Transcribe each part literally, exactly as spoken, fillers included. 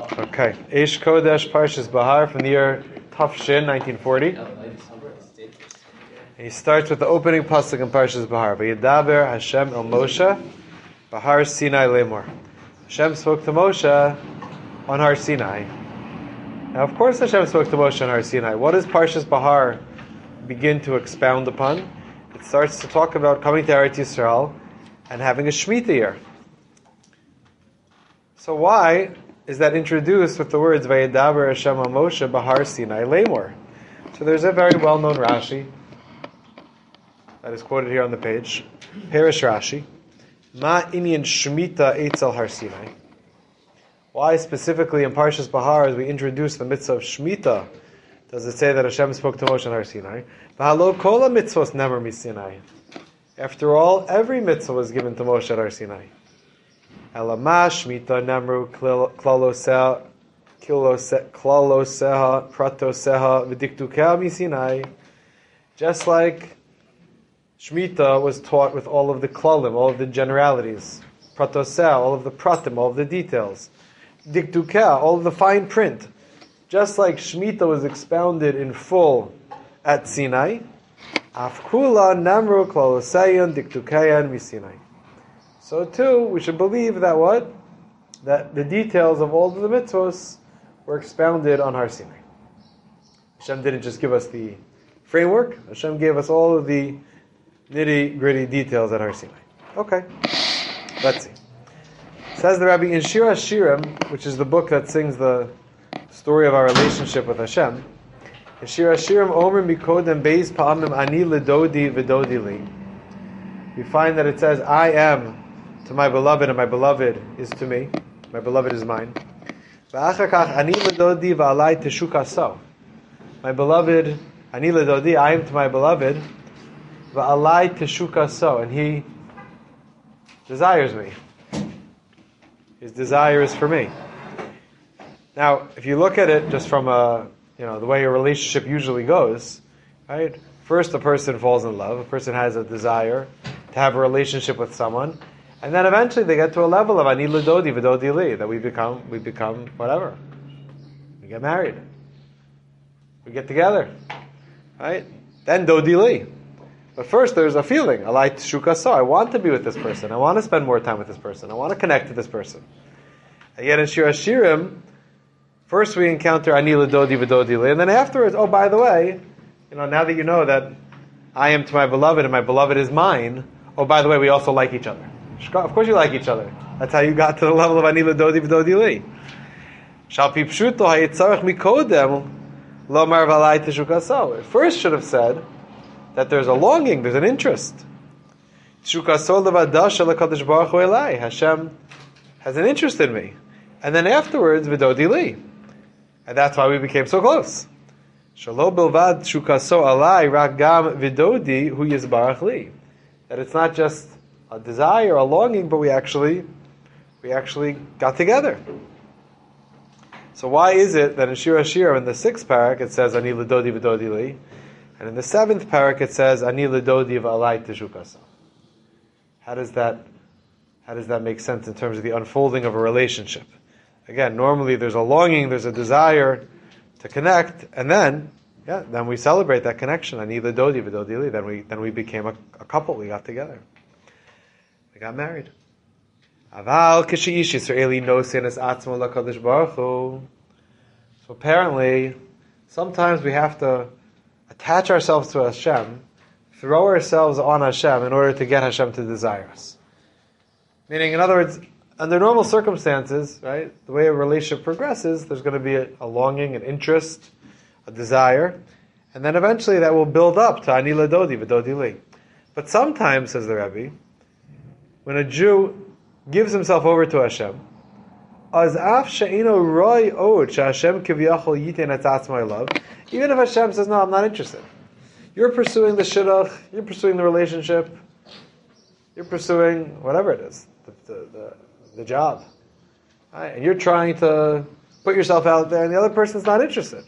Okay, Eish Kodesh Parshas Bahar from the year Tafshin, nineteen forty. He starts with the opening pasuk in Parshas Bahar. Vayedaber Hashem el Moshe Bahar Sinai Lemor. Hashem spoke to Moshe on Har Sinai. Now, of course, Hashem spoke to Moshe on Har Sinai. What does Parshas Bahar begin to expound upon? It starts to talk about coming to Eretz Yisrael and having a Shemitah year. So why is that introduced with the words Vayedaber Hashem el Moshe Bahar Sinai Lemor? So there's a very well-known Rashi that is quoted here on the page. Perish Rashi. Ma inyan Shemitah eitzel Har Sinai. Why specifically in Parshas Bahar, as we introduce the mitzvah of Shemitah, does it say that Hashem spoke to Moshe on Har Sinai? V'halo kol mitzvos nemer misinai. After all, every mitzvah was given to Moshe at Har Sinai. Elama Shemitah nemru klaloseha, klaloseha, pratoseha, v'diktukea misinai. Just like Shemitah was taught with all of the klalim, all of the generalities, pratoseh, all of the pratim, all of the details, diktukeh, all of the fine print. Just like Shemitah was expounded in full at Sinai, afkula namru klaloseyan diktukeyan misinai. So too, we should believe that what? That the details of all of the mitzvos were expounded on Har Sinai. Hashem didn't just give us the framework, Hashem gave us all of the nitty-gritty details at Har Sinai. Okay, let's see. Says the Rabbi in Shir HaShirim, which is the book that sings the story of our relationship with Hashem. In Shir HaShirim, Omer Mikodem Beis Pa'amim Ani Ledodi V'Dodi Li. We find that it says, I am to my beloved, and my beloved is to me. My beloved is mine. V'achar kach Ani Ledodi V'alai Teshukaso. My beloved, Ani Ledodi, I am to my beloved, V'alai Teshukaso, and he desires me. His desire is for me. Now, if you look at it just from a, you know, the way a relationship usually goes, right? First, a person falls in love. A person has a desire to have a relationship with someone, and then eventually they get to a level of ani l'dodi v'dodi li, that we become, we become whatever. We get married. We get together, right? Then dodi li. But first, there's a feeling. Alai teshukaso. I want to be with this person. I want to spend more time with this person. I want to connect to this person. And yet in Shir HaShirim, first we encounter ani l'dodi v'dodi li, and then afterwards, oh, by the way, you know, now that you know that I am to my beloved and my beloved is mine, oh, by the way, we also like each other. Of course you like each other. That's how you got to the level of ani l'dodi v'dodi li. Shal pi pshuto hayitzarech mikodem lomar v'alai teshukaso. It first should have said that there's a longing, there's an interest. Hashem has an interest in me. And then afterwards, v'dodi li. And that's why we became so close. That it's not just a desire, a longing, but we actually, we actually got together. So why is it that in Shir HaShirim, in the sixth parak, it says, Ani l'dodi v'dodi li, and in the seventh parak it says, Ani l'dodi v'alai teshukaso? How does that, how does that make sense in terms of the unfolding of a relationship? Again, normally there's a longing, there's a desire to connect, and then, yeah, then we celebrate that connection. Ani l'dodi v'dodi li. Then we, then we became a, a couple. We got together. We got married. Aval kishi'ish Yisraeli nosen es atzmo lakadosh baruch hu. So apparently, sometimes we have to attach ourselves to Hashem, throw ourselves on Hashem in order to get Hashem to desire us. Meaning, in other words, under normal circumstances, right, the way a relationship progresses, there's going to be a, a longing, an interest, a desire, and then eventually that will build up to ani l'dodi v'dodi li. But sometimes, says the Rebbe, when a Jew gives himself over to Hashem, as af she'ino roi od she'Hashem kiviyachol yiten et atzmai love, even if Hashem says, no, I'm not interested. You're pursuing the shidduch, you're pursuing the relationship, you're pursuing whatever it is, the, the, the, the job. Right? And you're trying to put yourself out there, and the other person's not interested.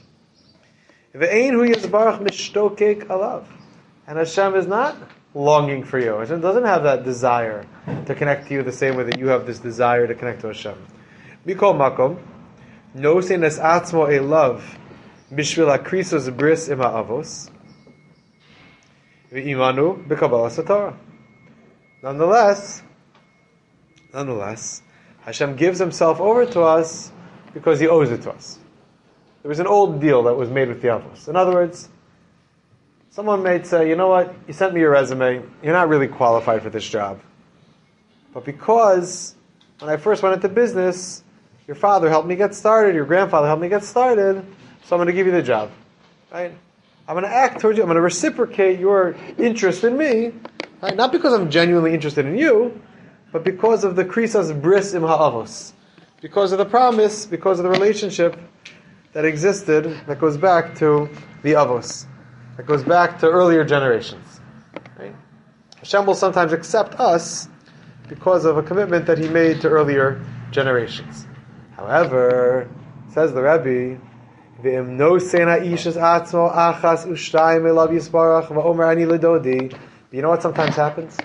And Hashem is not longing for you. Hashem doesn't have that desire to connect to you the same way that you have this desire to connect to Hashem. Mikol makom, nosein es atzmo a love bishvil akrisos bris ima avos v'imanu b'kabbalas Torah. Nonetheless, nonetheless, Hashem gives Himself over to us because He owes it to us. There was an old deal that was made with the avos. In other words, someone might say, you know what, you sent me your resume, you're not really qualified for this job. But because when I first went into business, your father helped me get started, your grandfather helped me get started, so I'm going to give you the job. Right? I'm going to act towards you, I'm going to reciprocate your interest in me, right? Not because I'm genuinely interested in you, but because of the krisas bris im ha'avos. Because of the promise, because of the relationship that existed, that goes back to the avos. That goes back to earlier generations. Right? Hashem will sometimes accept us because of a commitment that He made to earlier generations. However, says the Rebbe, "V'im no sena ishas atzmo achas ushtayim elav yisbarach va'omer ani ledodi." You know what sometimes happens?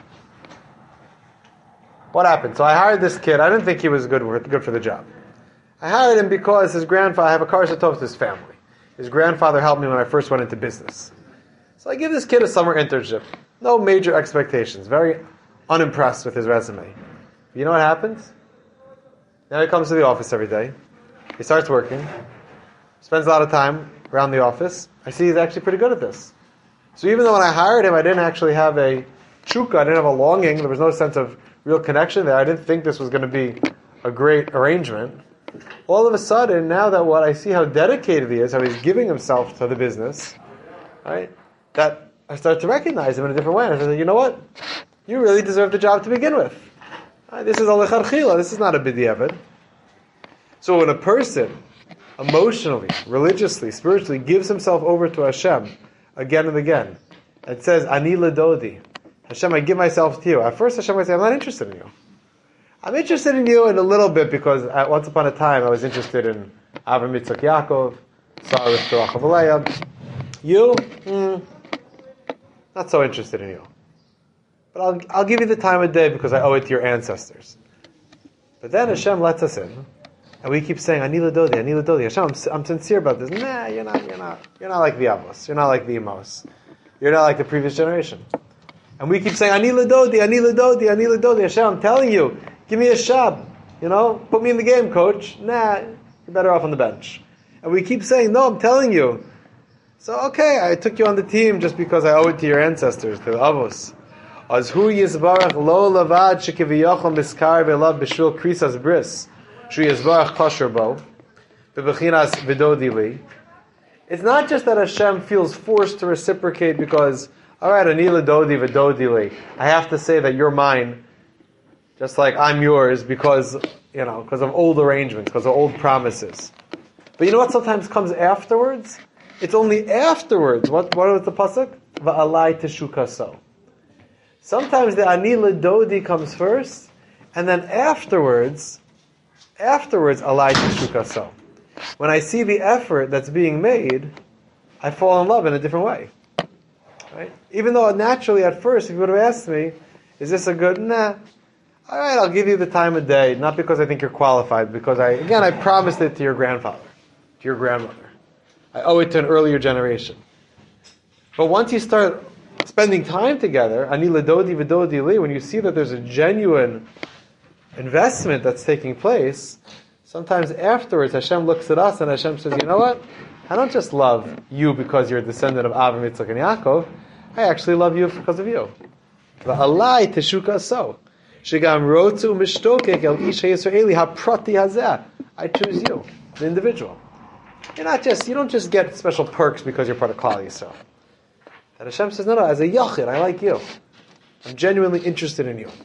What happened? So I hired this kid. I didn't think he was good good for the job. I hired him because his grandfather, I have a karsha tov to his family. His grandfather helped me when I first went into business. So I give this kid a summer internship. No major expectations. Very unimpressed with his resume. You know what happens? Now he comes to the office every day. He starts working. Spends a lot of time around the office. I see he's actually pretty good at this. So even though when I hired him, I didn't actually have a chukka, I didn't have a longing, there was no sense of real connection there. I didn't think this was going to be a great arrangement. All of a sudden, now that what I see how dedicated he is, how he's giving himself to the business, right? That I start to recognize him in a different way. And I said, you know what? You really deserve the job to begin with. Right? This is a lecharchila. This is not a b'diavad. So when a person emotionally, religiously, spiritually gives himself over to Hashem again and again, and says, Ani ledodi, Hashem, I give myself to you. At first Hashem might say, I'm not interested in you. I'm interested in you in a little bit because at once upon a time I was interested in Avram Yitzchak Yaakov, Sarah Rachel Leah. You, mm, not so interested in you. But I'll, I'll give you the time of day because I owe it to your ancestors. But then Hashem lets us in, and we keep saying, Ani ledodi, Ani ledodi. Hashem, I'm, I'm sincere about this. Nah, you're not, you're not, you're not like the Avos. You're not like the Emos. You're not like the previous generation. And we keep saying, Ani ledodi, Ani ledodi, Ani ledodi. Hashem, I'm telling you, give me a shab. You know, put me in the game, coach. Nah, you're better off on the bench. And we keep saying, no, I'm telling you. So, okay, I took you on the team just because I owe it to your ancestors, to the Avos. Azhu yizbarach lo lavad shekiviyachom miskar ve'lav b'shul krisas bris. Shu yizbarach kosher bo. Bebechinas v'dodi li. It's not just that Hashem feels forced to reciprocate because, all right, ani ledodi v'dodi li. I have to say that you're mine, just like I'm yours, because, you know, because of old arrangements, because of old promises. But you know what sometimes comes afterwards? It's only afterwards. What, what was the pasuk? Va'alai teshukaso. Sometimes the ani ledodi comes first, and then afterwards, afterwards, alai teshukaso. When I see the effort that's being made, I fall in love in a different way. Right? Even though naturally at first, if you would have asked me, is this a good, nah, all right, I'll give you the time of day, not because I think you're qualified, because I, again, I promised it to your grandfather, to your grandmother. I owe it to an earlier generation. But once you start spending time together, ani ledodi v'dodi li, when you see that there's a genuine investment that's taking place, sometimes afterwards Hashem looks at us and Hashem says, you know what? I don't just love you because you're a descendant of Avram, Yitzchak, and Yaakov. I actually love you because of you. V'alai teshuka so. Shigam rotu mishtokek el isha Yisraeli haprati hazeh. I choose you, the individual. You're not just, you don't just get special perks because you're part of Klal Yisrael. And Hashem says, no, no, as a yachid, I like you. I'm genuinely interested in you.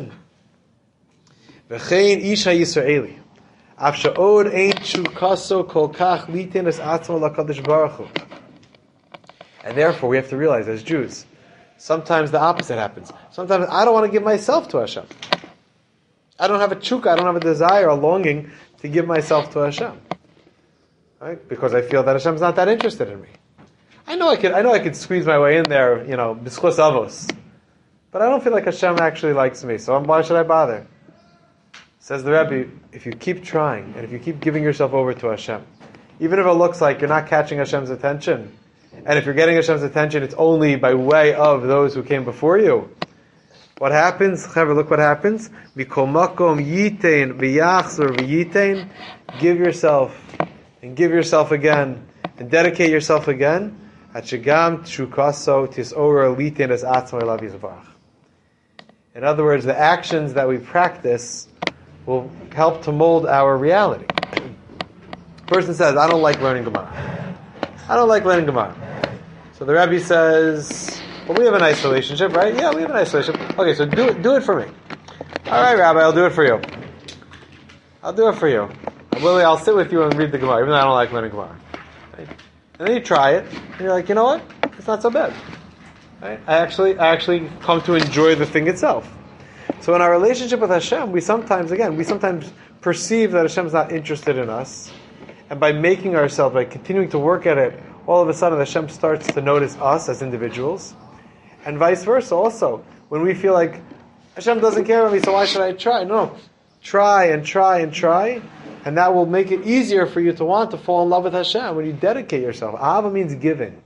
V'chein isha Yisraeli. Af sha'od ein shukaso kol kach litin es atzmo lakadosh baruch hu. And therefore, we have to realize, as Jews, sometimes the opposite happens. Sometimes I don't want to give myself to Hashem. I don't have a chukka, I don't have a desire, a longing to give myself to Hashem. Right? Because I feel that Hashem's not that interested in me. I know I could, I know I could squeeze my way in there, you know, b'schus avos. But I don't feel like Hashem actually likes me, so why should I bother? Says the Rebbe, if you keep trying, and if you keep giving yourself over to Hashem, even if it looks like you're not catching Hashem's attention, and if you're getting Hashem's attention, it's only by way of those who came before you. What happens? Chaver, look what happens. Mikol makom yitein v'yachzor v'yitein. Give yourself, and give yourself again, and dedicate yourself again. Hachigam tshukaso tisora litein as atzmai lav yizbarach. In other words, the actions that we practice will help to mold our reality. Person says, I don't like learning Gemara. I don't like learning Gemara. So the Rebbe says, well, we have a nice relationship, right? Yeah, we have a nice relationship. Okay, so do it, do it for me. All right, Rabbi, I'll do it for you. I'll do it for you. Willie, I'll sit with you and read the Gemara, even though I don't like learning Gemara. Right? And then you try it, and you're like, you know what? It's not so bad. Right? I actually, I actually come to enjoy the thing itself. So in our relationship with Hashem, we sometimes, again, we sometimes perceive that Hashem's not interested in us. And by making ourselves, by continuing to work at it, all of a sudden Hashem starts to notice us as individuals. And vice versa also. When we feel like, Hashem doesn't care about me, so why should I try? No. Try and try and try. And that will make it easier for you to want to fall in love with Hashem when you dedicate yourself. Ahava means giving.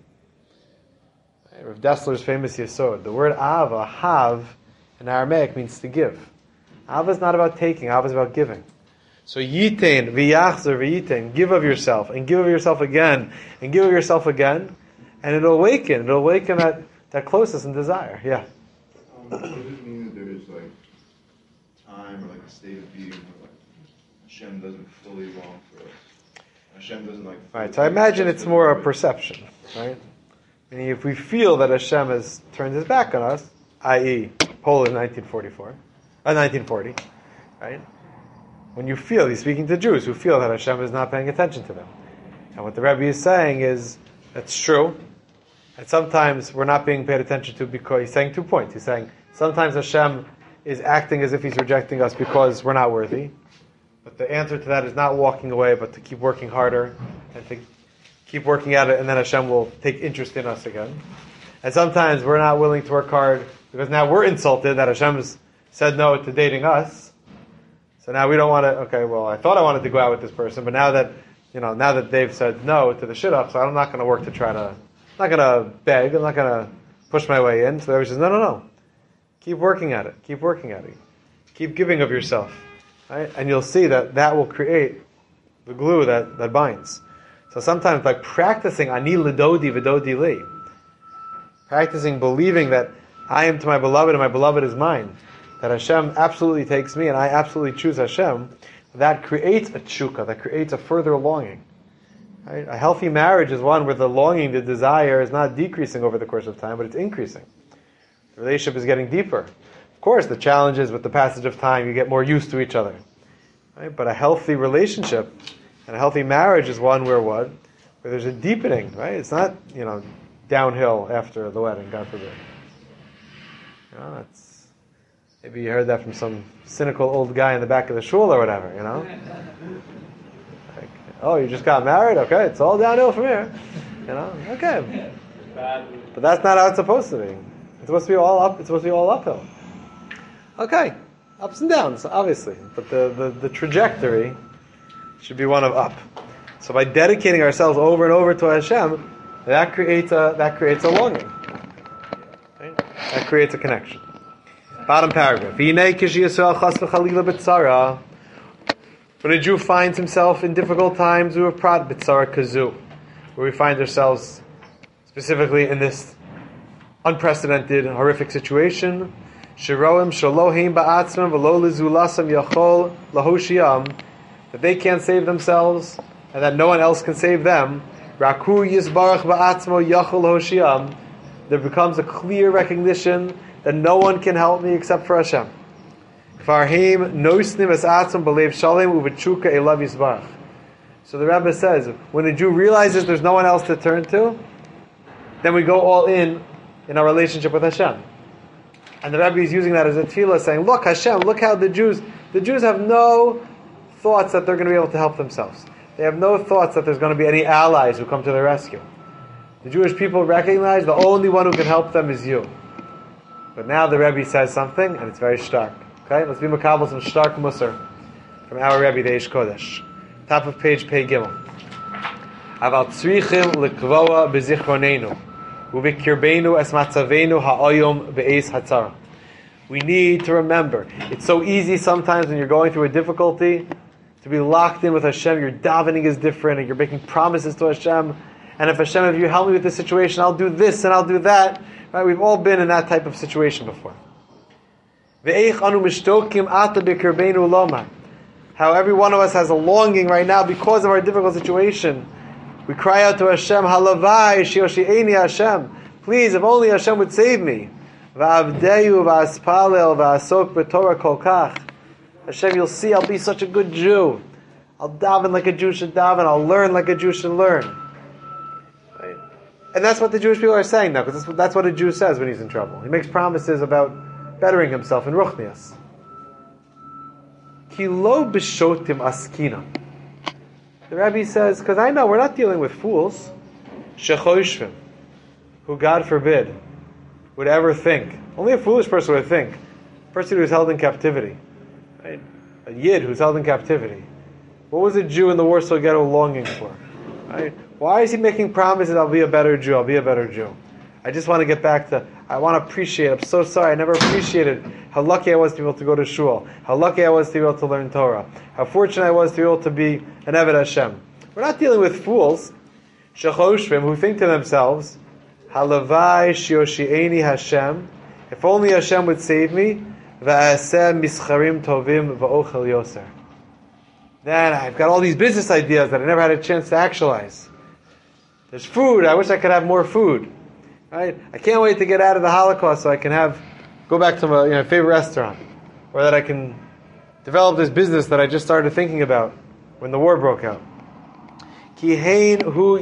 Rav Dessler's famous Yesod. The word Ahava, Hav, in Aramaic means to give. Ahava is not about taking, Ahava is about giving. So yitain, v'yachzer v'yitain, give of yourself, and give of yourself again, and give of yourself again, and it'll awaken, it'll awaken that, that closeness and desire. Yeah? Um, does it mean that there's like time or like a state of being where like Hashem doesn't fully long for us? Hashem doesn't like... Right, so I imagine it's more a perception, right? Meaning if we feel that Hashem has turned his back on us, that is. Poland nineteen forty-four, uh, nineteen forty, right? When you feel, he's speaking to Jews who feel that Hashem is not paying attention to them. And what the Rebbe is saying is, that's true. And sometimes we're not being paid attention to because, he's saying two points. He's saying, sometimes Hashem is acting as if he's rejecting us because we're not worthy. But the answer to that is not walking away, but to keep working harder, and to keep working at it, and then Hashem will take interest in us again. And sometimes we're not willing to work hard because now we're insulted that Hashem's said no to dating us. So now we don't want to, okay, well, I thought I wanted to go out with this person, but now that, you know, now that they've said no to the shidduch, so I'm not going to work to try to, I'm not going to beg, I'm not going to push my way in. So the Rebbe says, no, no, no. Keep working at it. Keep working at it. Keep giving of yourself. Right? And you'll see that that will create the glue that, that binds. So sometimes by practicing ani lidodi v'dodi li, practicing believing that I am to my beloved and my beloved is mine, that Hashem absolutely takes me and I absolutely choose Hashem, that creates a tshuka, that creates a further longing. Right? A healthy marriage is one where the longing, the desire is not decreasing over the course of time, but it's increasing. The relationship is getting deeper. Of course, the challenge is with the passage of time, you get more used to each other. Right? But a healthy relationship and a healthy marriage is one where what? Where there's a deepening, right? It's not, you know, downhill after the wedding, God forbid. You know, it's, maybe you heard that from some cynical old guy in the back of the shul or whatever, you know? Like, oh, you just got married? Okay, it's all downhill from here. You know? Okay. But that's not how it's supposed to be. It's supposed to be all up, it's supposed to be all uphill. Okay. Ups and downs, obviously. But the, the, the trajectory should be one of up. So by dedicating ourselves over and over to Hashem, that creates a that creates a longing. Right? That creates a connection. Bottom paragraph. When a Jew finds himself in difficult times, where we find ourselves specifically in this unprecedented, horrific situation, that they can't save themselves and that no one else can save them, there becomes a clear recognition that no one can help me except for Hashem. So the Rebbe says, when a Jew realizes there's no one else to turn to, then we go all in in our relationship with Hashem. And the Rebbe is using that as a tefillah, saying, look, Hashem, look how the Jews, the Jews have no thoughts that they're going to be able to help themselves. They have no thoughts that there's going to be any allies who come to their rescue. The Jewish people recognize the only one who can help them is you. But now the Rebbe says something, and it's very stark. Okay, let's be makabel some stark musar. from our Rebbe, the Eish Kodesh. Top of page, Pei Gimel. Aval tzrichim likvoa bezichronenu, uvikirbeinu es matzavenu ha'oyom be'eis hatzara. We need to remember. It's so easy sometimes when you're going through a difficulty to be locked in with Hashem. Your davening is different, and you're making promises to Hashem. And if Hashem, if you help me with this situation, I'll do this and I'll do that. Right? We've all been in that type of situation before. How every one of us has a longing right now because of our difficult situation. We cry out to Hashem, Halavai, Shioshi'eni Hashem. Please, if only Hashem would save me. Va'avdeyu va'aspalel va'asok b'torah kol kach. Hashem, you'll see, I'll be such a good Jew. I'll daven like a Jew should daven. I'll learn like a Jew should learn. Right? And that's what the Jewish people are saying now, because that's, that's what a Jew says when he's in trouble. He makes promises about bettering himself in Ruchnias. Ki lo b'shotim askina. The Rebbe says, because I know we're not dealing with fools, shechoshvim, who God forbid would ever think. Only a foolish person would think. A person who's held in captivity, right? A yid who's held in captivity. What was a Jew in the Warsaw Ghetto longing for? Right? Why is he making promises? I'll be a better Jew. I'll be a better Jew. I just want to get back to. I want to appreciate. I'm so sorry. I never appreciated how lucky I was to be able to go to shul. How lucky I was to be able to learn Torah. How fortunate I was to be able to be an Eved Hashem. We're not dealing with fools, shechoshvim, who think to themselves, Halavai shioshi'eni Hashem. If only Hashem would save me. Va'aseh mischarim tovim va'ochel yoser. Then I've got all these business ideas that I never had a chance to actualize. There's food. I wish I could have more food. Right? I can't wait to get out of the Holocaust so I can have go back to my you know, favorite restaurant, or that I can develop this business that I just started thinking about when the war broke out. Because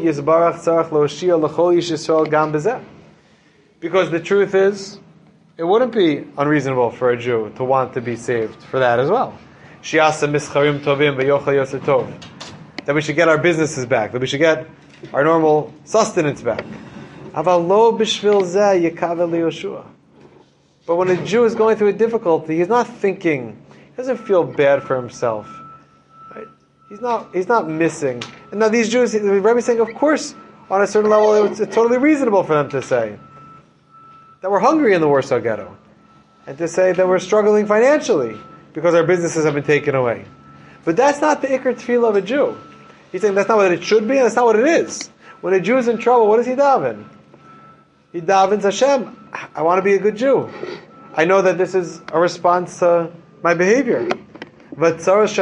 the truth is, it wouldn't be unreasonable for a Jew to want to be saved for that as well. That we should get our businesses back, that we should get our normal sustenance back. But when a Jew is going through a difficulty, he's not thinking, he doesn't feel bad for himself. Right? He's not he's not missing. And now these Jews, the Rebbe is saying, of course, on a certain level, it's totally reasonable for them to say that we're hungry in the Warsaw Ghetto, and to say that we're struggling financially because our businesses have been taken away. But that's not the Iker Tefillah of a Jew. He's saying that's not what it should be, and that's not what it is. When a Jew is in trouble, what does he daven? He davens, Hashem, I want to be a good Jew. I know that this is a response to my behavior. And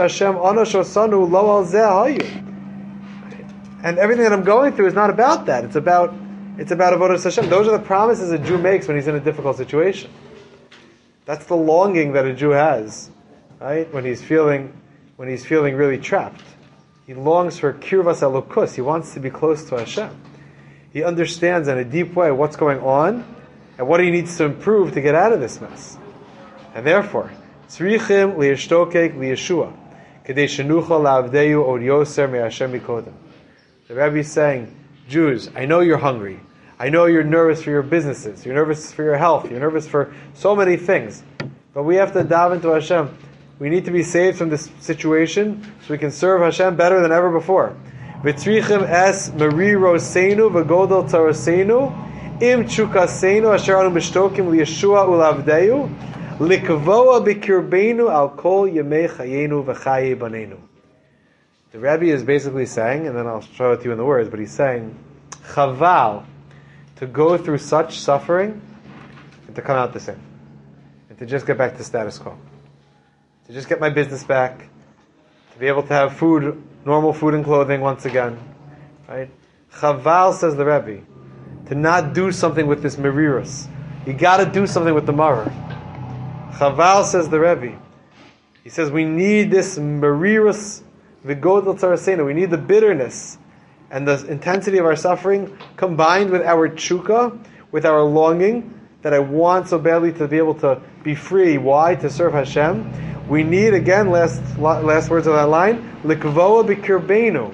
everything that I'm going through is not about that. It's about it's about avodas Hashem. Those are the promises a Jew makes when he's in a difficult situation. That's the longing that a Jew has, right? When he's feeling when he's feeling really trapped. He longs for kirvas elokus. He wants to be close to Hashem. He understands in a deep way what's going on and what he needs to improve to get out of this mess. And therefore, tzrichim liyishtokek liyeshua, kedei shenucha la'avdeyu od yoser me'Hashem mikodem. The Rebbe is saying, Jews, I know you're hungry. I know you're nervous for your businesses. You're nervous for your health. You're nervous for so many things. But we have to daven to Hashem. We need to be saved from this situation so we can serve Hashem better than ever before. V'tzrichim es merirosenu v'godol tzarosenu im chukasenu asher anu b'shtokim liyeshua ulavdeyu likvoa b'kirbeinu al kol yemei chayenu v'chaye banenu. The Rebbe is basically saying, and then I'll show it to you in the words, but he's saying, chaval, to go through such suffering and to come out the same. And to just get back to status quo. To just get my business back. To be able to have food, normal food and clothing once again. Right? Chaval, says the Rebbe, to not do something with this merirus. You got to do something with the maror. Chaval, says the Rebbe, he says we need this merirus v'godol tzarasenu. We need the bitterness and the intensity of our suffering combined with our tshuka, with our longing that I want so badly to be able to be free. Why? To serve Hashem. We need, again, last last words of that line, likvoa b'kirbeinu.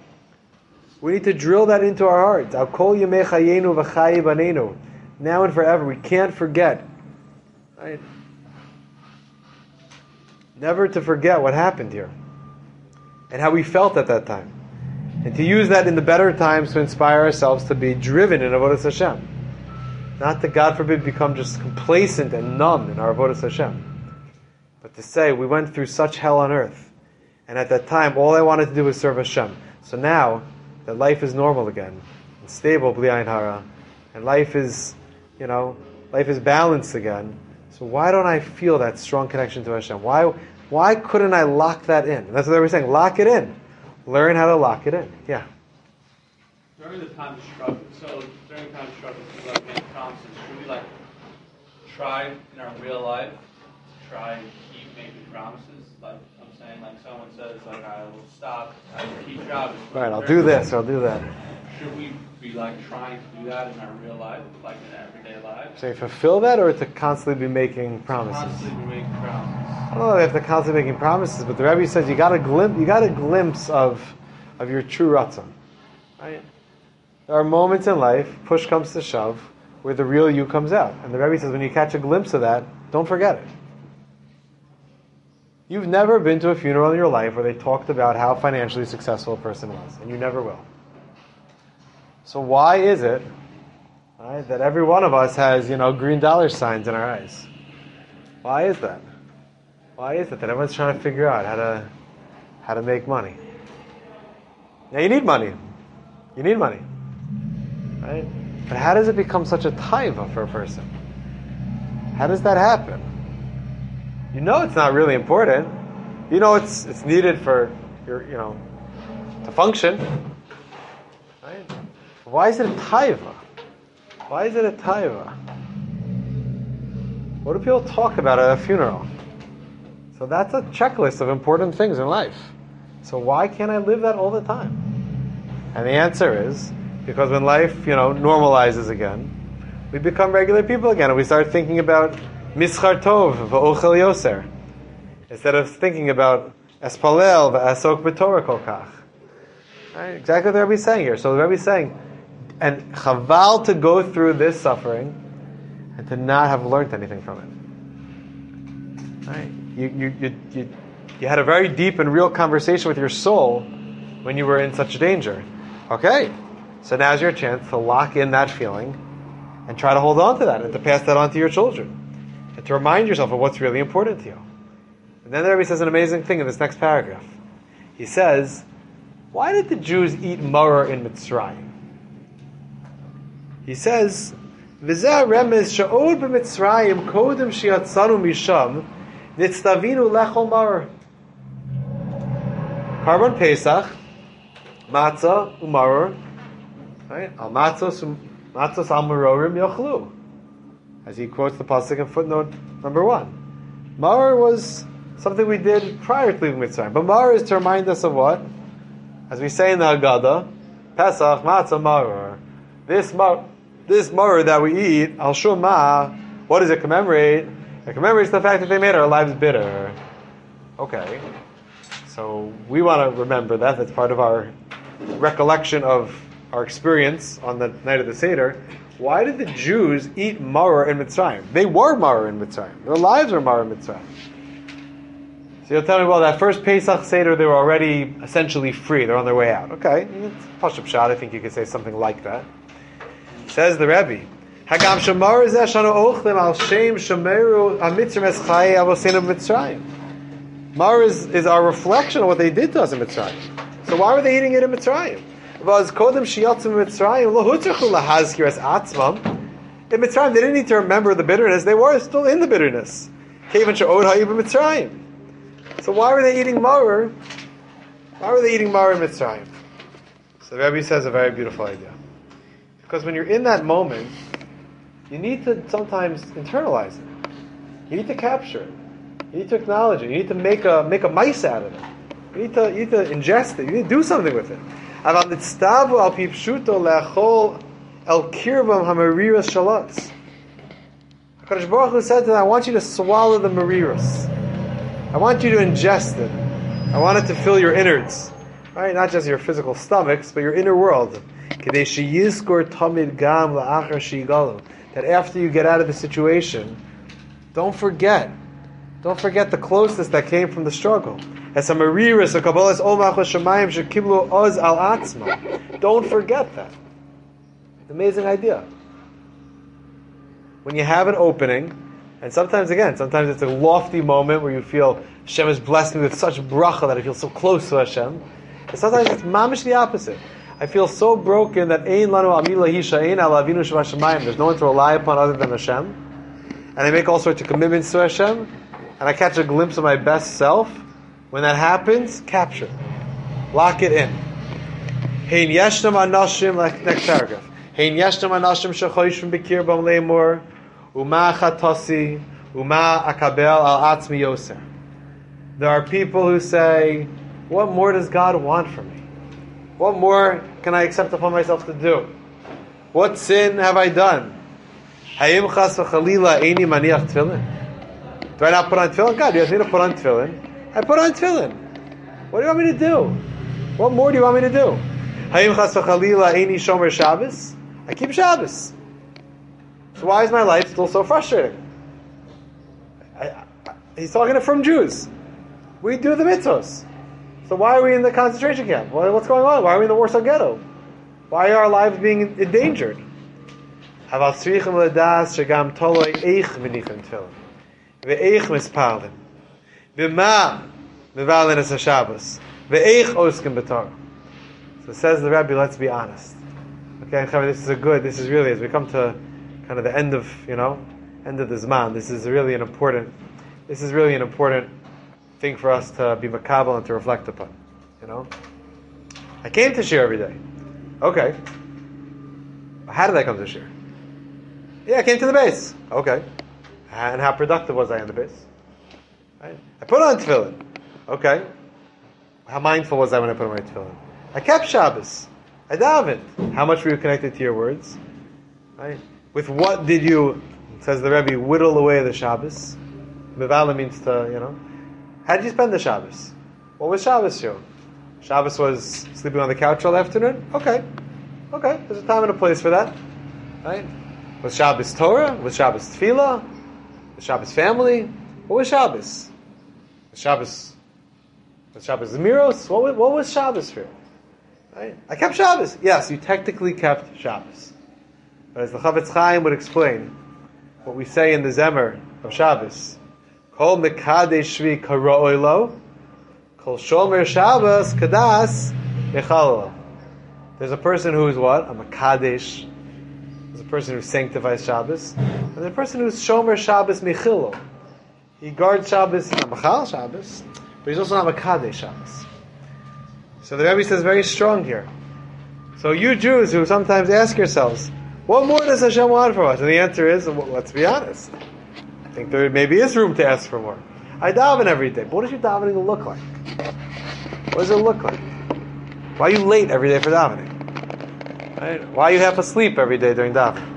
We need to drill that into our hearts. Al kol yemei chayenu v'chaye banenu. Now and forever. We can't forget. Right? Never to forget what happened here. and how we felt at that time. And to use that in the better times to inspire ourselves to be driven in Avodas Hashem. Not to, God forbid, become just complacent and numb in our Avodas Hashem. But to say, we went through such hell on earth. And at that time, all I wanted to do was serve Hashem. So now, that life is normal again. And stable, Bli Ayin Hara. And life is, you know, life is balanced again. So why don't I feel that strong connection to Hashem? Why, why couldn't I lock that in? And that's what they were saying. Lock it in. Learn how to lock it in. Yeah. During the time of struggle, so during the time of struggle, people like make promises. Should we like try in our real life, try and keep making promises? Like I'm saying, like someone says, like I will stop, I will keep jobbing. Right. I'll do this. I'll do that. Should we be like trying to do that in our real life, like in everyday lives? So you fulfill that, or to constantly be making promises? Constantly be making promises. I don't know if they have to constantly making promises, but the Rebbe says you got a glimpse. You got a glimpse of of your true ratzon, right? There are moments in life, push comes to shove, where the real you comes out. And the Rebbe says when you catch a glimpse of that, don't forget it. You've never been to a funeral in your life where they talked about how financially successful a person was, and you never will. So why is it, right, that every one of us has, you know, green dollar signs in our eyes? Why is that? Why is it that everyone's trying to figure out how to how to make money? Now you need money. You need money. Right? But how does it become such a taiva for a person? How does that happen? You know it's not really important. You know it's it's needed for your, you know, to function. Right? Why is it a taiva? Why is it a taiva? What do people talk about at a funeral? So that's a checklist of important things in life. So why can't I live that all the time? And the answer is because when life, you know, normalizes again, we become regular people again, and we start thinking about mischar tov v'ochel yoser instead of thinking about espalel v'asok b'torah kol kach. Right? Exactly what the Rebbe is saying here. So the Rebbe is saying, and chaval to go through this suffering and to not have learned anything from it. Right? You, you, you, you, you had a very deep and real conversation with your soul when you were in such danger. Okay, so now's your chance to lock in that feeling and try to hold on to that and to pass that on to your children and to remind yourself of what's really important to you. And then the Rebbe says an amazing thing in this next paragraph. He says, why did the Jews eat maror in Mitzrayim? He says, V'zeh remez she'od b'Mitzrayim kodem shiyatzanu misham nitztavinu lechol maror. Karban Pesach, matzah umaror, right? Al matzos matzos al marorim yochlu, as he quotes the pasuk in footnote number one. Maror was something we did prior to leaving Mitzrayim, but maror is to remind us of what? As we say in the Haggadah, Pesach matzah maror. This mar, this maror that we eat, al shuma, what does it commemorate? It commemorates the fact that they made our lives bitter. Okay. So we want to remember that. That's part of our recollection of our experience on the night of the Seder. Why did the Jews eat maror in Mitzrayim? They were maror in Mitzrayim. Their lives were maror in Mitzrayim. So you'll tell me, well, that first Pesach Seder, they were already essentially free. They're on their way out. Okay, Pashup Shad, I think you could say something like that. Says the Rebbe, Hagam Shemar zeh shanu ochlim al shem shemeru amitzrim es chayei avosenu Mitzrayim. Mar is, is our reflection of what they did to us in Mitzrayim. So why were they eating it in Mitzrayim? Because kodem shiyatzim Mitzrayim lo hutzrichu lahazkir es atzmam. In Mitzrayim, they didn't need to remember the bitterness. They were still in the bitterness. Kevan she'od ha'ib in Mitzrayim. So why were they eating maror? Why were they eating maror in Mitzrayim? So the Rebbe says a very beautiful idea. Because when you're in that moment, you need to sometimes internalize it. You need to capture it. You need to acknowledge it. You need to make a make a mice out of it. You need to you need to ingest it. You need to do something with it. Aval nitztavu al pi pshuto le'achol el kirvam hamariras shalotz. HaKadosh Baruch Hu said to them, I want you to swallow the mariras. I want you to ingest it. I want it to fill your innards. Right? Not just your physical stomachs, but your inner world. Kedei sheyizkor tamid gam la'achar sheyigalu. That after you get out of the situation, don't forget Don't forget the closeness that came from the struggle. As a mariris, a kabbalas omach shemayim shekiblu oz al atzma. Don't forget that. Amazing idea. When you have an opening, and sometimes again, sometimes it's a lofty moment where you feel Hashem has blessed me with such bracha that I feel so close to Hashem. And sometimes it's mamish the opposite. I feel so broken that ein lanu amila hisha ein ala avinu shevashamayim. There's no one to rely upon other than Hashem. And I make all sorts of commitments to Hashem. And I catch a glimpse of my best self. When that happens, capture it. Lock it in. Hein yeshnam anashim, like next paragraph. Hein yeshnam anashim shechoyshim bekir bam leimor. Uma chatasi, uma akabel al atzmi yoser. There are people who say, what more does God want from me? What more can I accept upon myself to do? What sin have I done? Hayim chas v'chalila eini maniach tefillin. Do I not put on tefillin? God, you ask me to put on tefillin. I put on tefillin. What do you want me to do? What more do you want me to do? Hayim chas v'chalila eini shomer Shabbos. I keep Shabbos. So why is my life still so frustrating? I, I, he's talking to from Jews. We do the mitzvos. So why are we in the concentration camp? What's going on? Why are we in the Warsaw Ghetto? Why are our lives being endangered? Aval tzrichim ledas shegam toloi eich v'nichem tefillin ve'eich mispalin v'ma mevalin es haShabbos ve'eich oskim b'Torah. So says the Rebbe, let's be honest. Okay, this is a good. This is really, as we come to kind of the end of, you know, end of the Zman. This is really an important. This is really an important thing for us to be makabel and to reflect upon. You know, I came to shir every day. Okay, how did I come to shir? Yeah, I came to the base. Okay, and how productive was I on the base? Right? I put on tefillin. Okay, how mindful was I when I put on my tefillin? I kept Shabbos. I davened. How much were you connected to your words? Right? With what did you, says the Rebbe, whittle away the Shabbos? Mevala means to, you know. How did you spend the Shabbos? What was Shabbos to you? Shabbos was sleeping on the couch all afternoon? Okay. Okay. There's a time and a place for that. Right? Was Shabbos Torah? Was Shabbos Tefillah? Was Shabbos family? What was Shabbos? Was Shabbos, was Shabbos Zmiros? What was, what was Shabbos for you? Right? I kept Shabbos. Yes, you technically kept Shabbos. But as the Chavetz Chaim would explain, what we say in the Zemer of Shabbos, Kol mekadesh shvi karo'oilo, Kol shomer Shabbos kadas yechalalo. There's a person who is what? A mekadesh. There's a person who sanctifies Shabbos. And there's a person who's shomer Shabbos mechilo. He guards Shabbos, he's not mechal Shabbos, but he's also not mekadesh Shabbos. So the Rebbe says very strong here. So you Jews who sometimes ask yourselves, what more does Hashem want from us? And the answer is, well, let's be honest. I think there maybe is room to ask for more. I daven every day. But what does your davening look like? What does it look like? Why are you late every day for davening? Right? Why are you half asleep every day during davening?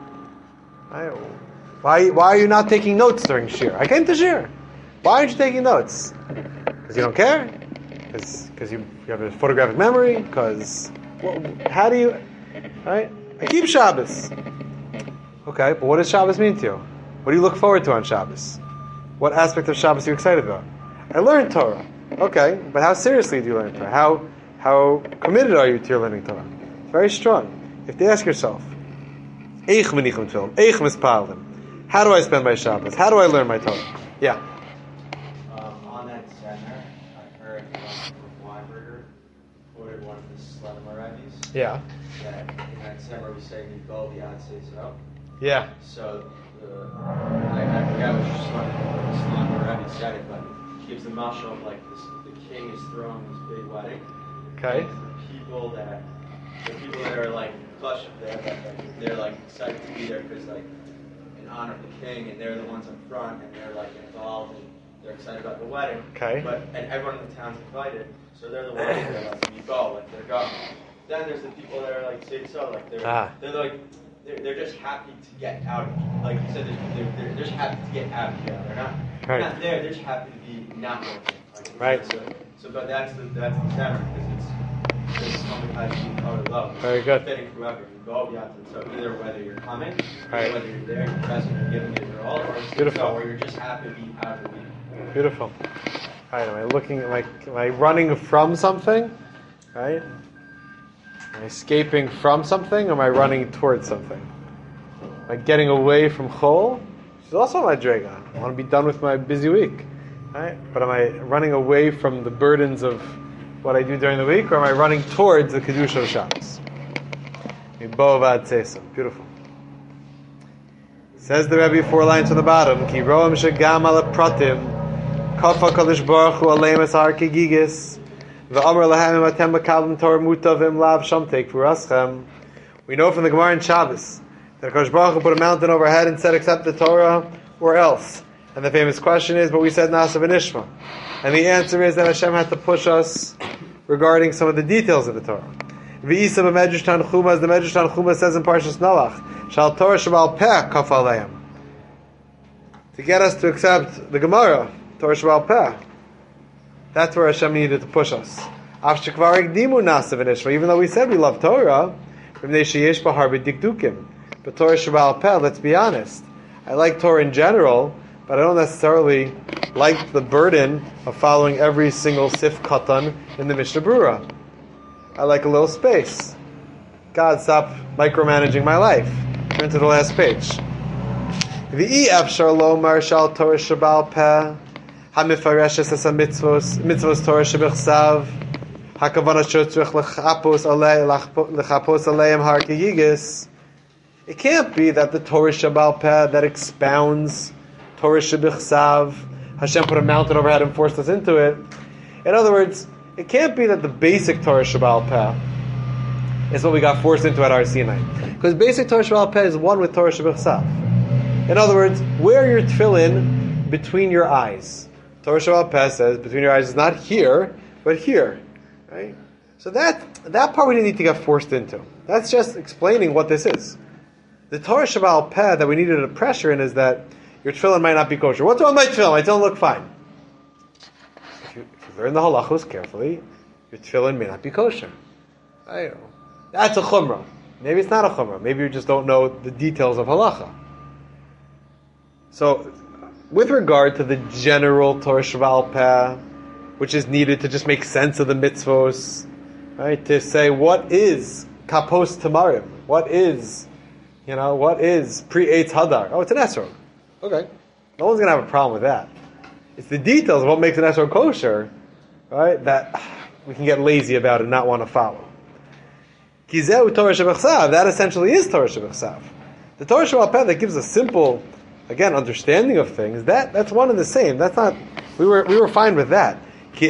Right? Why, why are you not taking notes during shir? I came to shir. Why aren't you taking notes? Because you don't care? Because you, you have a photographic memory? Because, well, how do you, right? I keep Shabbos. Okay, but what does Shabbos mean to you? What do you look forward to on Shabbos? What aspect of Shabbos are you excited about? I learned Torah. Okay, but how seriously do you learn Torah? How how committed are you to your learning Torah? It's very strong. You have to ask yourself, Eich menichem tefillin, Eich mispalim. How do I spend my Shabbos? How do I learn my Torah? Yeah. Um, on that center, I heard Weinberger quoted one of the Slonimer Rebbe's. Yeah. That in that center we say Nikol Yad so. Yeah. So the I, I forgot which Slonimer Rebbe said it, but it gives the mashal of like this, the king is throwing this big wedding. Okay. And the people that the people that are like plush there, they're like excited to be there because like in honor of the king, and they're the ones up front, and they're like involved, and they're excited about the wedding. Okay. But and everyone in the town's invited, so they're the ones that are like you go, like they're going. Then there's the people that are like say so, like they're ah. they're like they're, they're just happy to get out. Like you said, they're, they're, they're just happy to get out of jail. They're not they're Right. not there. They're just happy to be not working. Like, Right. So, so but that's the that's the center because it's it's something that you can love. Very good. Fitting forever. You go beyond it. So either whether you're coming, Right. whether you're there, you're present, you're giving it your all, or it's Beautiful. so, or you're just happy to be out of the week. Beautiful. Right, am I looking, am I, am I running from something? Right? Am I escaping from something, or am I running towards something? Am I getting away from Chol? Which is also my Madrega. I want to be done with my busy week. Right? But am I running away from the burdens of what I do during the week, or am I running towards the Kedusha of Shabbos? Beautiful. Says the Rebbe four lines from the bottom. Ki roam shegam ala pratim kafa kadosh baruch hu aleim es har kegigis v'amar lahem atem makabim Torah mutavim lav shamtek v'raschem. We know from the Gemara in Shabbos that Kadosh Baruch Hu put a mountain overhead and said, accept the Torah or else. And the famous question is, but we said Nasa v'nishma. And the answer is that Hashem had to push us regarding some of the details of the Torah. V'isa b'medrash Tanchuma, as the Medrash Tanchuma says in Parshas Noach, Shal Torah Shabal Peh Kaf Aleim. To get us to accept the Gemara, Torah Shabal Peh. That's where Hashem needed to push us. Av shekvar ikdimu Nasa v'nishma. Even though we said we love Torah, b'nei sheyesh בה הרבה דקדוקים. But Torah Shabal Peh, let's be honest. I like Torah in general, but I don't necessarily like the burden of following every single sif katan in the Mishnah Berurah. I like a little space. God, stop micromanaging my life. Turn to the last page. V'i efshar lomar shal Torah Shabal Peh hamifareshes es mitzvos mitzvos Torah shebechsav hakavana shotzrich lechapos alei lechapos aleim har kegigis. It can't be that the Torah Shabal Peh that expounds Torah Shebechsav, Hashem put a mountain overhead and forced us into it. In other words, it can't be that the basic Torah Shabal Peh is what we got forced into at Har Sinai. Because basic Torah Shabal Peh is one with Torah Shebechsav. In other words, wear your tefillin between your eyes. Torah Shabal Peh says between your eyes is not here, but here. Right? So that that part we didn't need to get forced into. That's just explaining what this is. The Torah Shabal Peh that we needed a pressure in is that your tefillin might not be kosher. What's wrong with my tefillin? My tefillin look fine. If you, if you learn the halachos carefully, your tefillin may not be kosher. I don't know. That's a chumrah. Maybe it's not a chumrah. Maybe you just don't know the details of halacha. So, with regard to the general Torah Shabal Peh, which is needed to just make sense of the mitzvos, right? To say what is kapos tamarim, what is, you know, what is pre-eitz hadar? Oh, it's an esrog. Okay, no one's going to have a problem with that. It's the details of what makes an esrog kosher, right, that we can get lazy about and not want to follow. Kizeu Torah Shebechsav, that essentially is Torah Shebechsav. The Torah Shabal Peh that gives a simple, again, understanding of things, that that's one and the same. That's not, we were we were fine with that.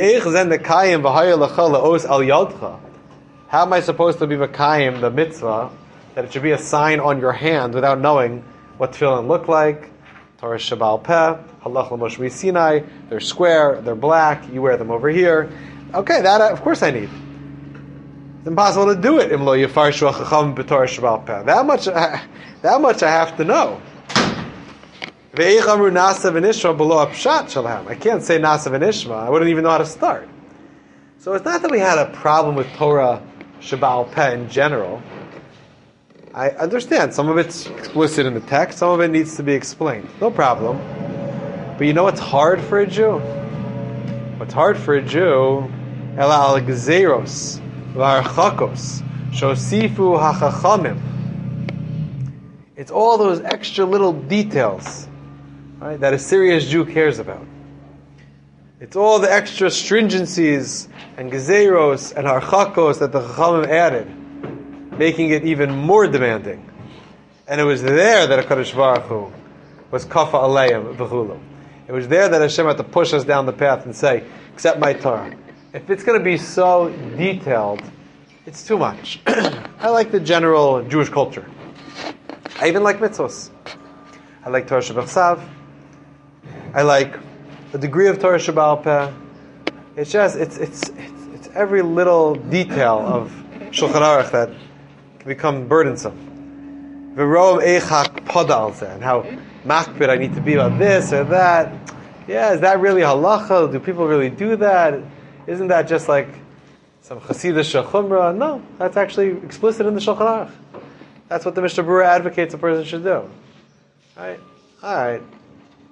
How am I supposed to be Mekayim, the mitzvah, that it should be a sign on your hand without knowing what tefillin look like? Torah Shabal Peh, Halach l'Moshe Sinai, they're square, they're black, you wear them over here. Okay, that uh, of course I need. It's impossible to do it. Im lo yafarshu hachacham b'Torah Shabal Peh. That much, uh, that much I have to know. Ve'ich amru nasa v'nishma below apshat shalham. I can't say nasa v'nishma. I wouldn't even know how to start. So it's not that we had a problem with Torah Shabal Peh in general. I understand some of it's explicit in the text, some of it needs to be explained. No problem. But you know what's hard for a Jew? What's hard for a Jew? Ela al gzeros v'archakos shosifu hachachamim. It's all those extra little details, right, that a serious Jew cares about. It's all the extra stringencies and gezeros and harchakos that the chachamim added, making it even more demanding. And it was there that HaKadosh Baruch Hu was kafa aleim v'chulu. It was there that Hashem had to push us down the path and say, accept my Torah. If it's going to be so detailed, it's too much. I like the general Jewish culture. I even like mitzvos. I like Torah Shebechsav. I like a degree of Torah Shabal Peh. It's just, it's, it's, it's, it's every little detail of Shulchan Aruch that become burdensome. V'rov eichak podal, and how makbid I need to be about this or that. Yeah, is that really halacha? Do people really do that? Isn't that just like some chasidish chumrah? No, that's actually explicit in the Shulchan Aruch. That's what the Mishnah Berurah advocates a person should do. All right, all right.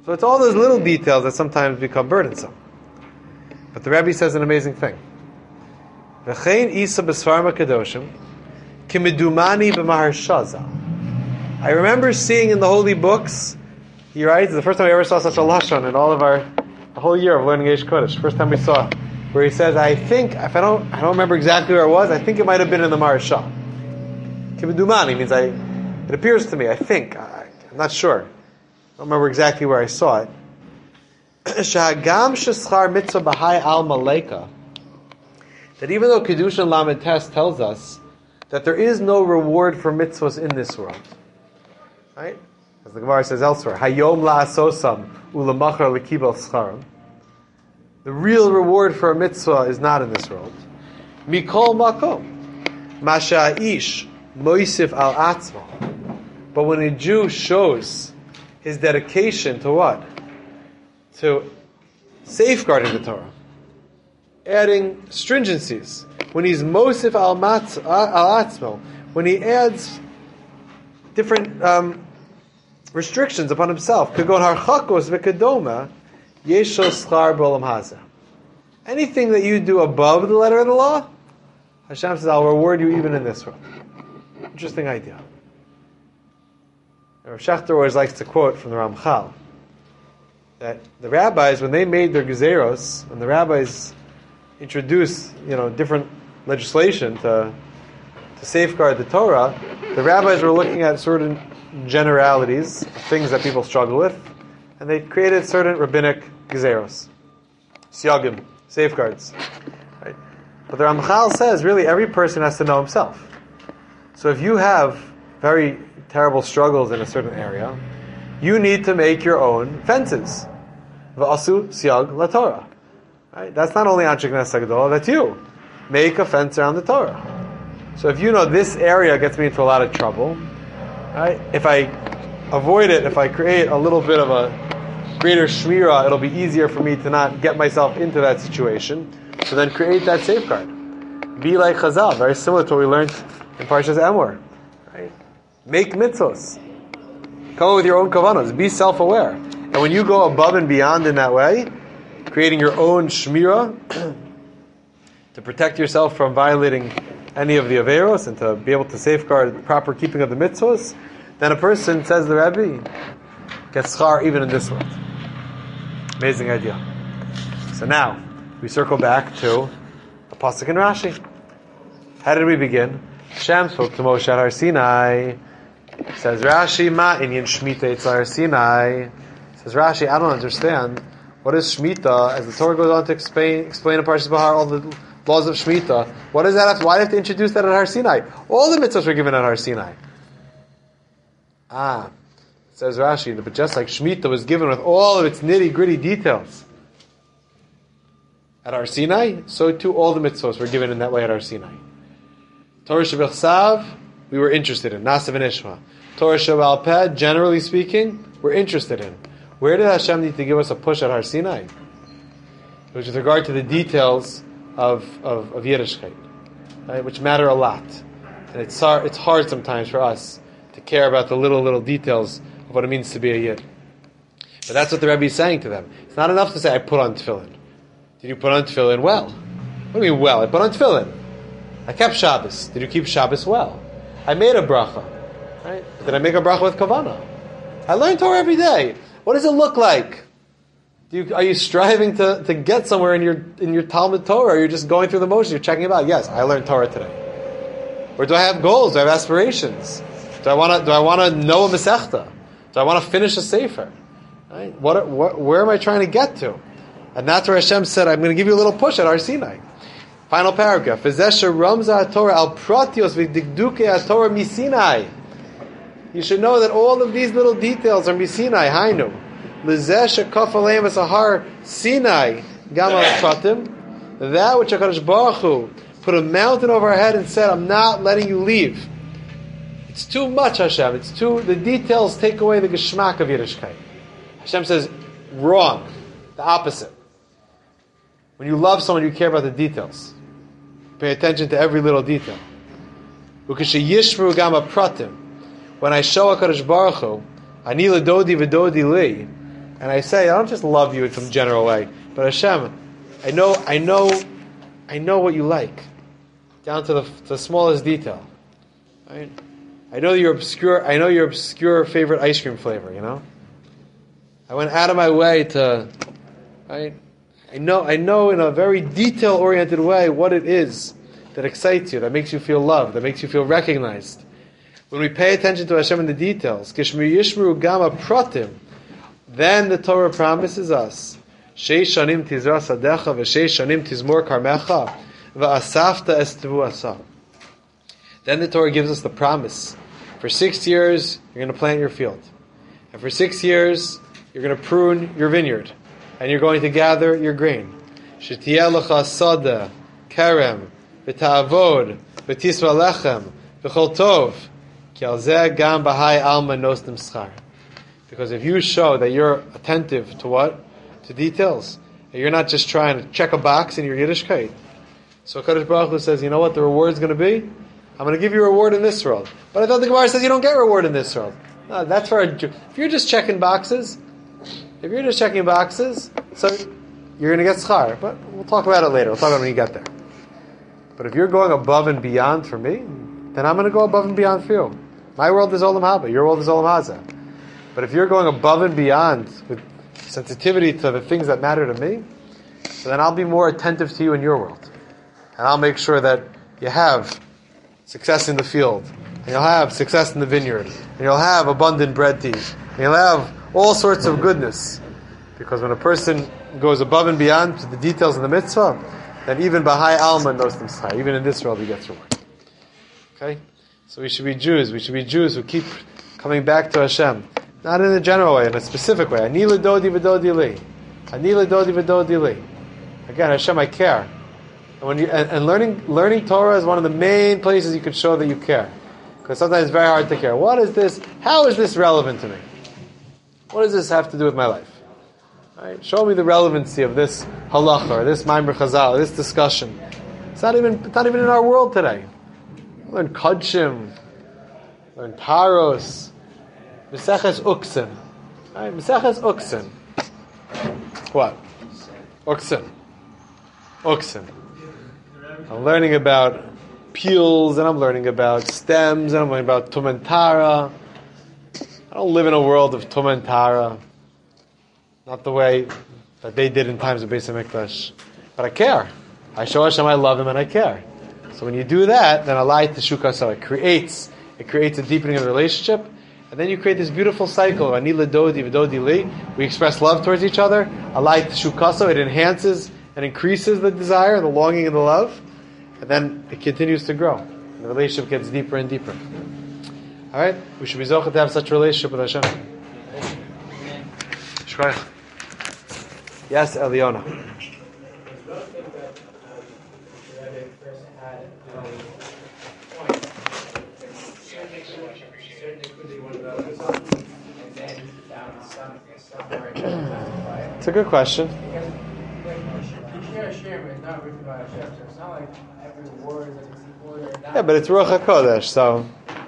So it's all those little details that sometimes become burdensome. But the Rebbe says an amazing thing. V'chein isa b'sfarim hakadoshim kimidumani b'maharshaza. I remember seeing in the holy books, he writes, the first time we ever saw such a lashon in all of our, the whole year of learning Eish Kodesh, first time we saw, where he says, I think, if I don't, I don't remember exactly where it was, I think it might have been in the Maharsha. Kimidumani means I, it appears to me, I think, I, I'm not sure. I don't remember exactly where I saw it. Shahagam sheschar mitzvah b'hai al maleka. That even though Kedushin Lamed Tes tells us that there is no reward for mitzvahs in this world, right? As the Gemara says elsewhere, Hayom la'asosam u'lamachar l'kibel scharam. The real reward for a mitzvah is not in this world. Mikol makom masha ish moisif al atzma. But when a Jew shows his dedication to what? To safeguarding the Torah, adding stringencies. When he's mosif al atzmo, when he adds different um, restrictions upon himself, kagon harchakos v'kedoma yesho schar b'olam hazeh. Anything that you do above the letter of the law, Hashem says, I'll reward you even in this world. Interesting idea. Rav Shachter always likes to quote from the Ramchal that the rabbis, when they made their gezeros, when the rabbis introduced, you know, different legislation to to safeguard the Torah, the rabbis were looking at certain generalities, things that people struggle with, and they created certain rabbinic gezeros, siyagim, safeguards. Right? But the Ramchal says, really, every person has to know himself. So if you have very terrible struggles in a certain area, you need to make your own fences. V'asu siyag la Torah. Right? That's not only Anshe Knesset Hagdolah, that's you. Make a fence around the Torah. So if you know this area gets me into a lot of trouble, right? If I avoid it, if I create a little bit of a greater shmira, it'll be easier for me to not get myself into that situation. So then create that safeguard. Be like Chazal, very similar to what we learned in Parshas Emor. Right? Make mitzvos. Come up with your own kavanos. Be self-aware. And when you go above and beyond in that way, creating your own shmira to protect yourself from violating any of the averos and to be able to safeguard the proper keeping of the mitzvos, then a person, says the Rebbe, gets schar even in this world. Amazing idea. So now, we circle back to the pasuk in Rashi. How did we begin? Hashem spoke to Moshe at Har Sinai. Says Rashi, Ma inyan Shemitah etz Har Sinai. Says Rashi, I don't understand. What is Shemitah? As the Torah goes on to explain, explain in Parshas Bahar all the laws of Shemitah. What does that have to, why do you have to introduce that at Har Sinai? All the mitzvahs were given at Har Sinai. Ah, says Rashi, but just like Shemitah was given with all of its nitty gritty details at Har Sinai, so too all the mitzvahs were given in that way at Har Sinai. Torah Shebechsav, we were interested in. Nasav and Ishma. Torah Sheba'al Peh, generally speaking, we're interested in. Where did Hashem need to give us a push at Har Sinai? Which with regard to the details of, of, of Yiddishkeit, right, which matter a lot. And it's hard, it's hard sometimes for us to care about the little, little details of what it means to be a Yid. But that's what the Rebbe is saying to them. It's not enough to say, I put on tefillin. Did you put on tefillin well? What do you mean well? I put on tefillin. I kept Shabbos. Did you keep Shabbos well? I made a bracha. Right? Did I make a bracha with kavanah? I learn Torah every day. What does it look like? Do you, are you striving to, to get somewhere in your in your Talmud Torah, or you're just going through the motions? You're checking it out. Yes, I learned Torah today. Or do I have goals? Do I have aspirations? Do I want to do I want to know a Masechta? Do I want to finish a Sefer? Right? What, what where am I trying to get to? And that's where Hashem said, I'm going to give you a little push at Har Sinai. Final paragraph. Torah al pratios v'digduke Torah misinai. You should know that all of these little details are misinai. Hainu. L'zeh shekaf aleim v'sahar Sinai gam al pratim. That which HaKadosh Baruch Hu put a mountain over our head and said, I'm not letting you leave. It's too much, Hashem. It's too, the details take away the geschmack of Yiddishkeit. Hashem says, wrong. The opposite. When you love someone, you care about the details. Pay attention to every little detail. When I show HaKadosh Baruch Hu, Ani l'dodi v'dodi li, and I say, I don't just love you in some general way, but Hashem, I know, I know, I know what you like, down to the, to the smallest detail. Right? I know your obscure, I know your obscure favorite ice cream flavor. You know, I went out of my way to, right? I know, I know in a very detail-oriented way what it is that excites you, that makes you feel loved, that makes you feel recognized. When we pay attention to Hashem in the details, Kishmi Yishmeru Gama Pratim, then the Torah promises us, Sheish Shanim Tizra Sadecha v'Sheish Shanim Tizmor Karmecha v'Asafta Estevu Asa. Then the Torah gives us the promise. For six years, you're going to plant your field. And for six years, you're going to prune your vineyard. And you're going to gather your grain. Shetiyeh lecha sada, kerem, v'ta'avod, v'tisra lechem, v'chol tov, ki al zeh gam b'hai alma nostim schar. Because if you show that you're attentive to what? To details. That you're not just trying to check a box in your Yiddishkeit. So Kadosh Baruch Hu says, you know what the reward's going to be? I'm going to give you a reward in this world. But I thought the Gemara says you don't get reward in this world. No, that's for a, if you're just checking boxes, if you're just checking boxes, so you're going to get schar. But we'll talk about it later. We'll talk about it when you get there. But if you're going above and beyond for me, then I'm going to go above and beyond for you. My world is Olam Haba. Your world is Olam Hazeh. But if you're going above and beyond with sensitivity to the things that matter to me, so then I'll be more attentive to you in your world. And I'll make sure that you have success in the field, and you'll have success in the vineyard, and you'll have abundant bread to eat, and you'll have all sorts of goodness. Because when a person goes above and beyond to the details of the mitzvah, then even Bahai Alma knows them schar. Even in this world he gets reward. Okay? So we should be Jews. We should be Jews who keep coming back to Hashem. Not in a general way, in a specific way. Ani l'dodi v'dodi li. Ani l'dodi v'dodi li. Again, Hashem, I care. And, when you, and, and learning learning Torah is one of the main places you can show that you care. Because sometimes it's very hard to care. What is this? How is this relevant to me? What does this have to do with my life? Right? Show me the relevancy of this halacha, or this Maimer Chazal, this discussion. It's not even it's not even in our world today. Learn Kodshim, learn Paros, Meseches Uksin. Right? Meseches Uksin. What? Uksin. Uksin. I'm learning about peels, and I'm learning about stems, and I'm learning about Tumantara. I don't live in a world of Tumantara. Not the way that they did in times of Beis HaMikdash. But I care. I show Hashem I love Him and I care. So when you do that, then alai teshuka, so it creates, it creates a deepening of the relationship, and then you create this beautiful cycle of ani l'dodi v'dodi li. We express love towards each other. Alai teshuka, so it enhances and increases the desire, the longing, and the love, and then it continues to grow. And the relationship gets deeper and deeper. All right, we should be zocheh to have such a relationship with Hashem. Shkoyach. Yes, Eliona. It's a good question. Yeah, but it's Ruach HaKodesh, so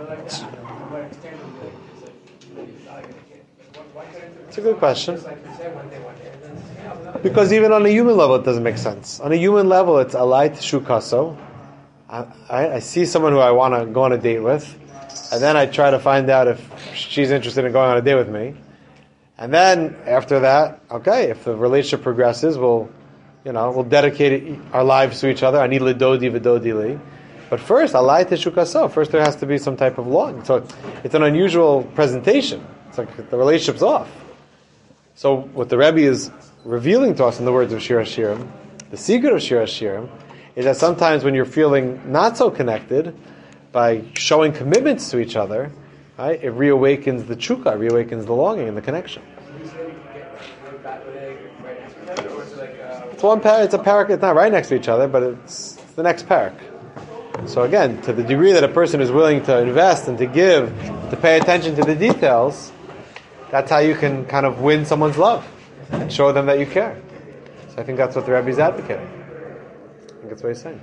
it's a good question. Because even on a human level, it doesn't make sense. On a human level, it's alai teshukaso. I, I, I see someone who I want to go on a date with, and then I try to find out if she's interested in going on a date with me. And then after that, okay, if the relationship progresses, we'll, you know, we'll dedicate our lives to each other. I need lidodi v'dodi li. But first, alai teshukaso. First, there has to be some type of longing. So it's an unusual presentation. It's like the relationship's off. So what the Rebbe is revealing to us in the words of Shir HaShirim, the secret of Shir HaShirim, is that sometimes when you're feeling not so connected, by showing commitments to each other, right, it reawakens the chukka, reawakens the longing and the connection. It's one parak. It's a parak. It's not right next to each other, but it's, it's the next parak. So again, to the degree that a person is willing to invest and to give, to pay attention to the details, that's how you can kind of win someone's love and show them that you care. So I think that's what the Rebbe is advocating. I think that's what he's saying.